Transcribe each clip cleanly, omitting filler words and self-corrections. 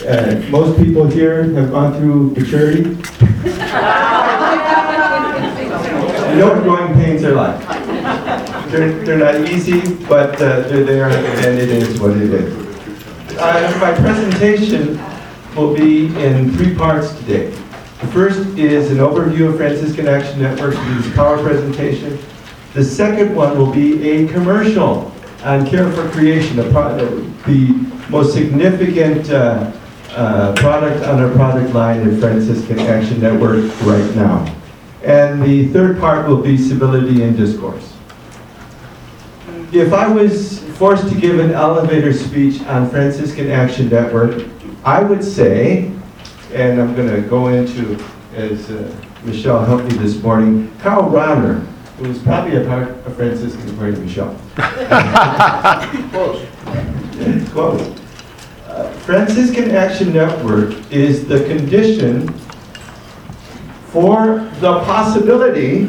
Most people here have gone through maturity. You know what growing pains are like. They're not easy, but they're there, and it is what it is. My presentation will be in 3 parts today. The first is an overview of Franciscan Action Network, this power presentation. The second one will be a commercial on Care for Creation, the most significant product on our product line at Franciscan Action Network right now. And the third part will be civility and discourse. If I was forced to give an elevator speech on Franciscan Action Network, I would say, and I'm going to go into, as Michelle helped me this morning, Karl Rahner, who was probably a part of Franciscan according to Michelle. Quote. Franciscan Action Network is the condition for the possibility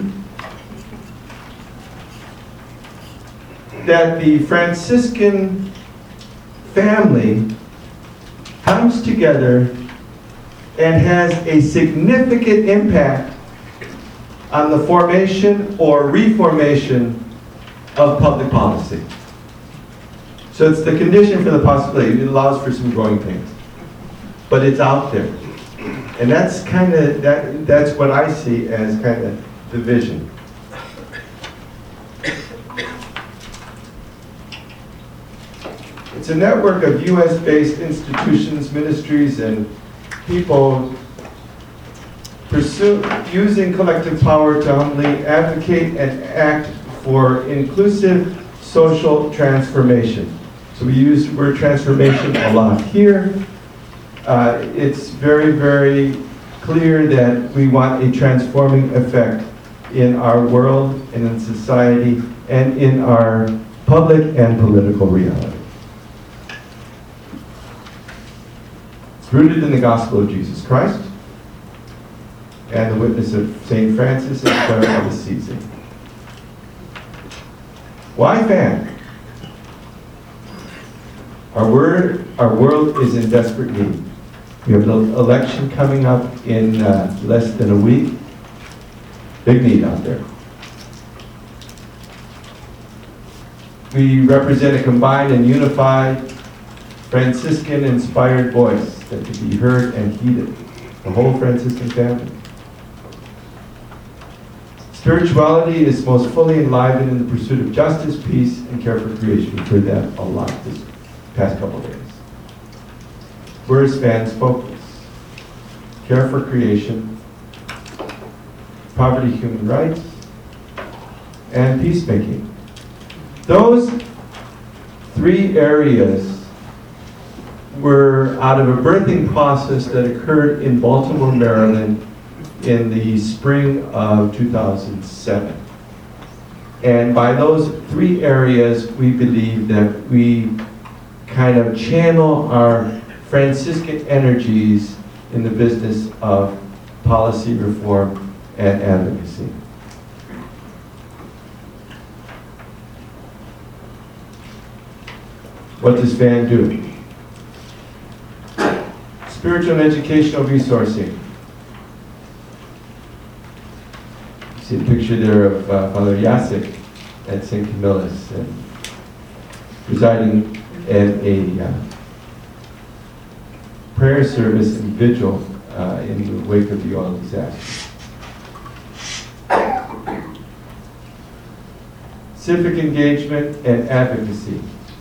that the Franciscan family comes together and has a significant impact on the formation or reformation of public policy. So it's the condition for the possibility. It allows for some growing pains. But it's out there. And that's kind of, that's what I see as kind of the vision. It's a network of U.S.-based institutions, ministries, and people using collective power to humbly advocate and act for inclusive social transformation. So we use the word transformation a lot here. It's very, very clear that we want a transforming effect in our world and in society and in our public and political reality. It's rooted in the gospel of Jesus Christ and the witness of St. Francis and Clara of Assisi. Why FAN? Our world is in desperate need. We have an election coming up in less than a week. Big need out there. We represent a combined and unified Franciscan-inspired voice that can be heard and heeded. The whole Franciscan family. Spirituality is most fully enlivened in the pursuit of justice, peace, and care for creation. We've heard that a lot this past couple days. Where is FAN's focus? Care for creation, poverty, human rights, and peacemaking. Those 3 areas were out of a birthing process that occurred in Baltimore, Maryland in the spring of 2007. And by those 3 areas, we believe that we kind of channel our Franciscan energies in the business of policy reform and advocacy. What does FAN do? Spiritual and educational resourcing. You see a picture there of Father Jacek at St. Camillus and presiding at a prayer service and vigil in the wake of the oil disaster. Civic engagement and advocacy.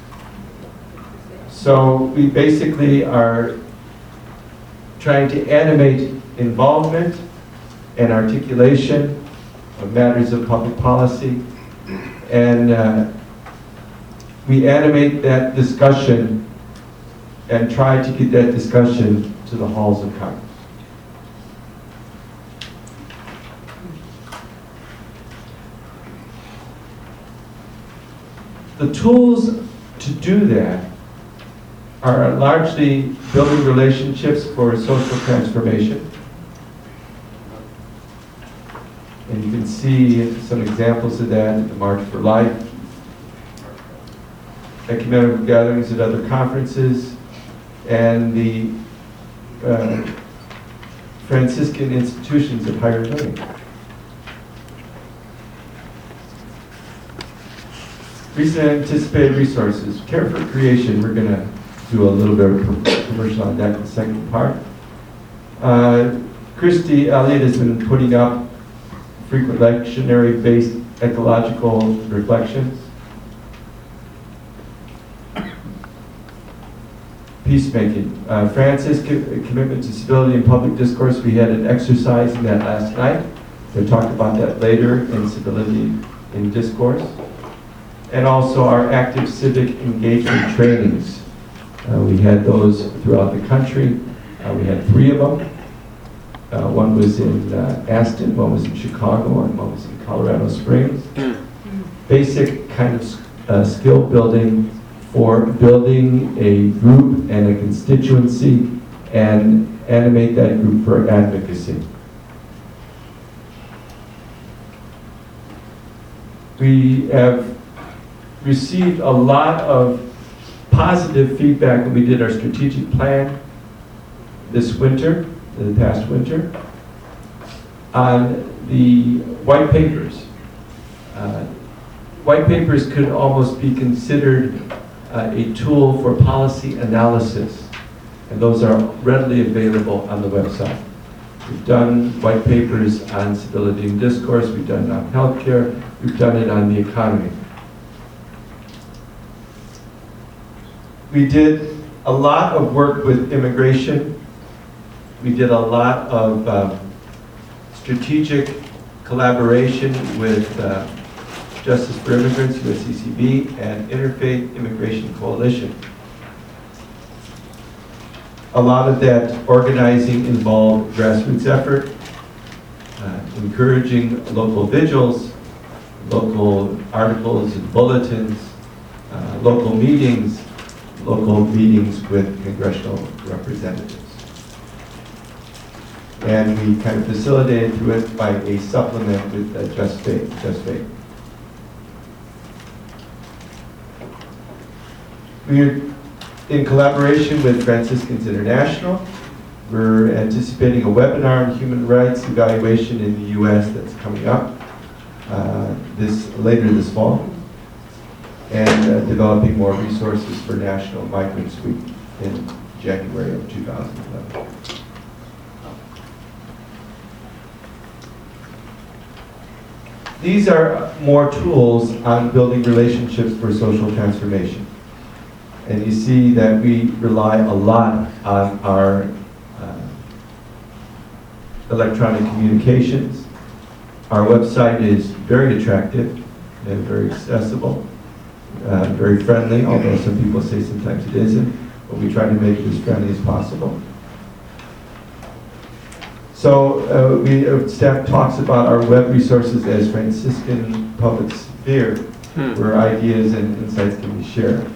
So we basically are trying to animate involvement and articulation of matters of public policy, and we animate that discussion and try to get that discussion to the halls of Congress. The tools to do that are largely building relationships for social transformation. And you can see some examples of that in the March for Life, ecumenical gatherings at other conferences, and the Franciscan institutions of higher learning. Recent anticipated resources. Care for Creation, we're going to do a little bit of commercial on that in the second part. Christy Elliott has been putting up frequent lectionary-based ecological reflections. Peacemaking. Francis, commitment to civility and public discourse. We had an exercise in that last night. We'll talk about that later in civility in discourse. And also our active civic engagement trainings. We had those throughout the country. We had 3 of them. One was in Aston, one was in Chicago, and one was in Colorado Springs. Basic kind of skill building for building a group and a constituency and animate that group for advocacy. We have received a lot of positive feedback when we did our strategic plan this winter, the past winter, on the white papers. White papers could almost be considered a tool for policy analysis, and those are readily available on the website. We've done white papers on civility and discourse, we've done it on healthcare, we've done it on the economy. We did a lot of work with immigration. We did a lot of strategic collaboration with Justice for Immigrants, USCCB, and Interfaith Immigration Coalition. A lot of that organizing involved grassroots effort, encouraging local vigils, local articles and bulletins, local meetings with congressional representatives. And we kind of facilitated through it by a supplement with Just Faith. We're in collaboration with Franciscans International. We're anticipating a webinar on human rights evaluation in the U.S. that's coming up later this fall, and developing more resources for National Migrants Week in January of 2011. These are more tools on building relationships for social transformation. And you see that we rely a lot on our electronic communications. Our website is very attractive and very accessible, very friendly, although some people say sometimes it isn't, but we try to make it as friendly as possible. So staff talks about our web resources as Franciscan public sphere, where ideas and insights can be shared.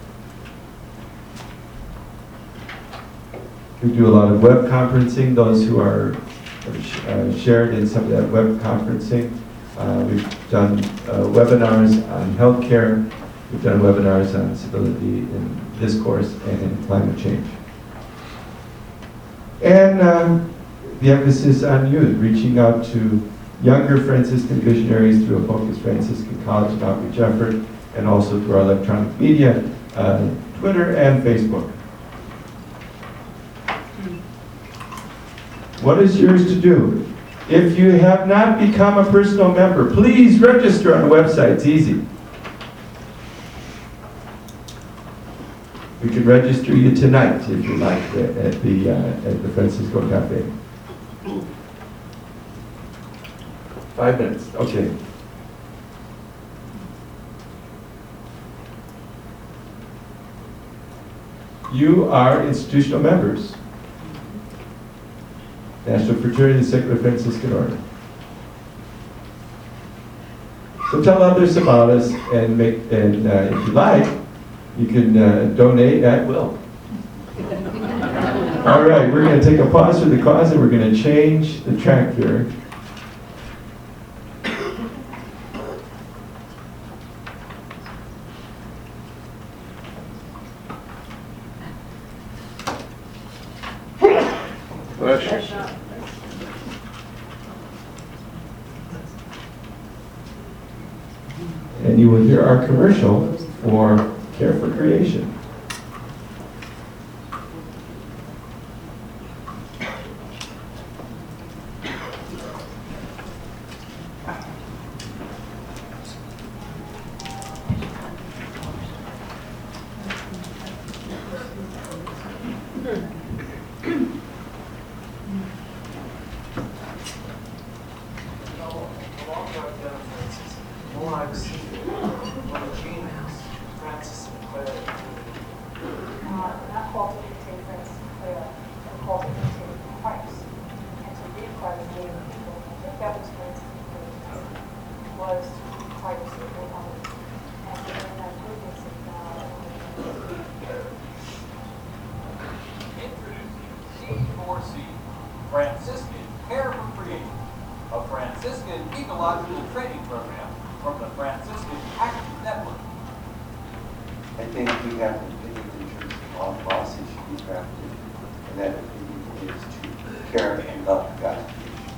We do a lot of web conferencing. Those who are shared in some of that web conferencing. We've done webinars on healthcare. We've done webinars on civility in discourse and in climate change. And the emphasis on youth, reaching out to younger Franciscan visionaries through a focused Franciscan college and outreach effort, and also through our electronic media, Twitter and Facebook. What is yours to do? If you have not become a personal member, please register on the website. It's easy. We can register you tonight if you like at the Francisco Cafe. 5 minutes. Okay. You are institutional members. National Fraternity of the Secular Franciscan Order. So tell others about us, and if you like, you can donate at will. All right, we're going to take a pause for the cause, and we're going to change the track here. Bless you. And you will hear our commercial for Care for Creation. Not called to imitate Francis Clare, but called to imitate Christ, and to read Christ to the people. I think that was Francis Clare's message, was to read Christ to the others, and to bring that goodness of God. Introducing C4C, Franciscan Care for Creation, a Franciscan ecological training program from the Franciscan Action Network. I think we have an opinion in terms of how policy should be drafted, and that opinion is to care and love God's creation.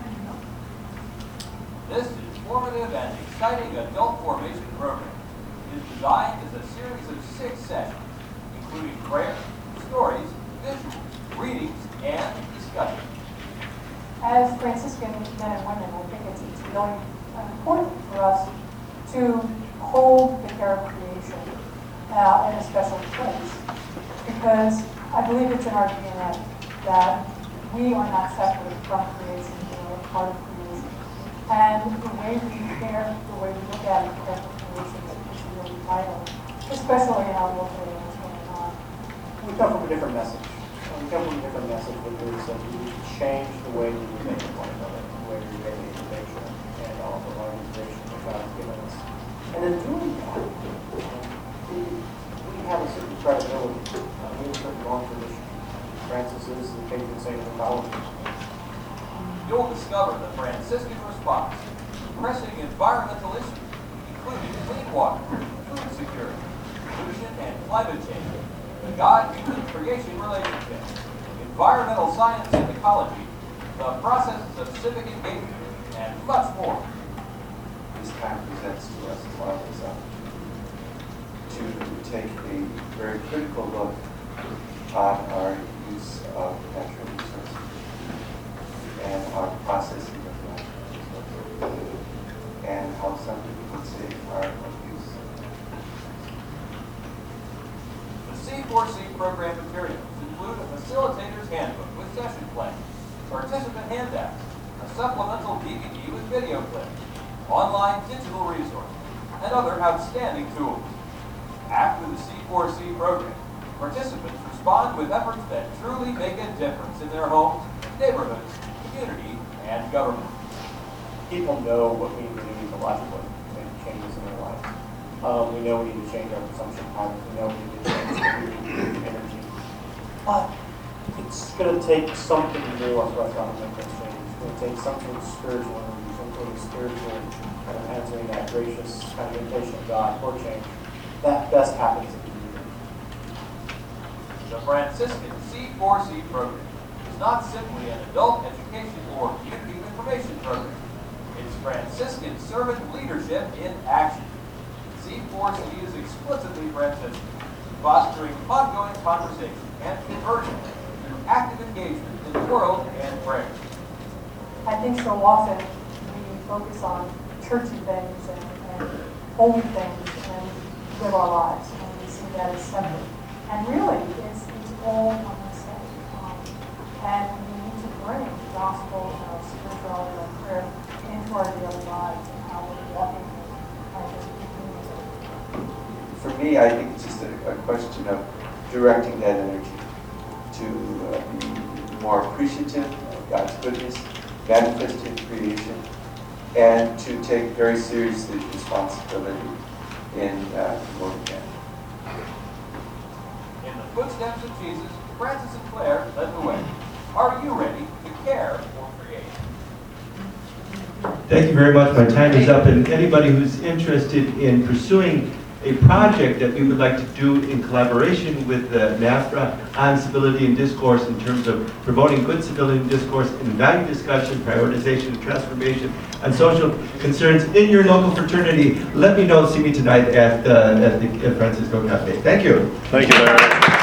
This informative and exciting adult formation program is designed as a series of 6 sessions, including prayer, stories, visuals, readings, and discussion. As Franciscan men and women, I think it's really important for us to hold the care of creation in a special place, because I believe it's in our DNA that we are not separate from creation, we are a part of creation. And the way we care, the way we look at it, care for creation is really vital, especially in our world today, what's going on. We come from a different message. We come from a different message, which is that we need to change the way we relate to one another, the way we relate to nature, and all the organization that God has given us. And in doing that, we have a certain credibility. We have a certain long tradition. Francis is the patron saint of ecology. You'll discover the Franciscan response to pressing environmental issues, including clean water, food security, pollution and climate change, the God-human creation relationship, environmental science and ecology, the processes of civic engagement, and much more. This time presents to us a marvelous opportunity to take a very critical look on our use of natural resources and our processing of natural resources, and how some people would say our abuse. The C4C program materials include a facilitator's handbook with session plans, participant handouts, a supplemental DVD with video clips, online digital resources, and other outstanding tools. After the C4C program, participants respond with efforts that truly make a difference in their homes, neighborhoods, community, and government. People know what we need to do ecologically to make changes in their life. We know we need to change our consumption patterns. We know we need to change energy. But it's going to take something more for us to make those changes. It's going to take something spiritual energy, something spiritual kind of answering that gracious kind of invitation of God for change. That best happens in the community. The Franciscan C4C program is not simply an adult education or community information program. It's Franciscan servant leadership in action. C4C is explicitly Franciscan, fostering ongoing conversation and conversion through active engagement in the world and prayer. I think so often we focus on churchy things and holy things and live our lives, and we see that as separate. And really, it's all one the same. And we need to bring the gospel and our spirituality and our prayer into our daily lives and how we're walking as a community. For me, I think it's just a question of directing that energy to be more appreciative of God's goodness, manifested in creation, and to take very seriously responsibility in what we can. In the footsteps of Jesus, Francis and Clare led the way. Are you ready to care for creation? Thank you very much. My time is up, and anybody who's interested in pursuing a project that we would like to do in collaboration with NAFRA on civility and discourse in terms of promoting good civility and discourse in value discussion, prioritization, and transformation, and social concerns in your local fraternity. Let me know. See me tonight at the Francisco Cafe. Thank you. Thank you, Larry.